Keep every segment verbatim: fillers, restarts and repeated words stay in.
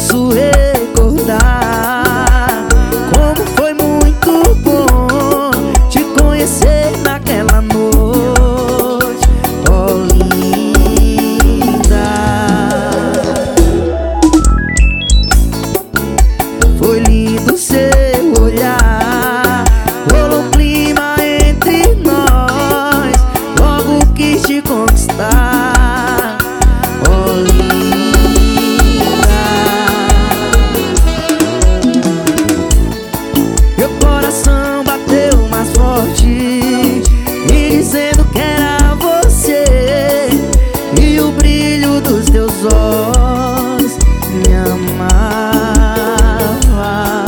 posso recordar como foi muito bom te conhecer naquela noite, oh linda. Foi lindo seu olhar, rolou um clima entre nós, logo quis te conquistar, oh linda. Meu coração bateu mais forte, me dizendo que era você, e o brilho dos teus olhos me amava.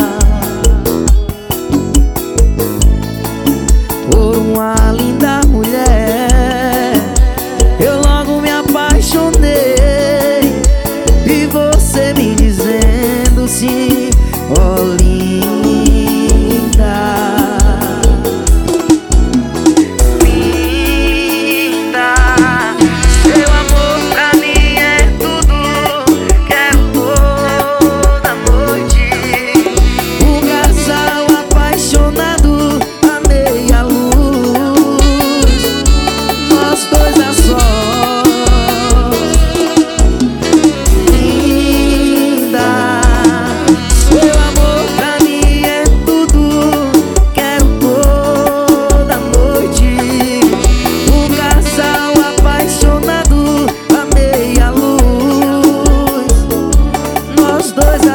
Por uma linda mulher eu logo me apaixonei, e você me dizendo sim, oh linda. Linda, seu amor pra mim é tudo, quero toda noite. Um casal apaixonado a meia luz, nós dois a sós. Linda, seu amor pra mim é tudo, quero toda noite. Um casal apaixonado a meia luz, nós dois a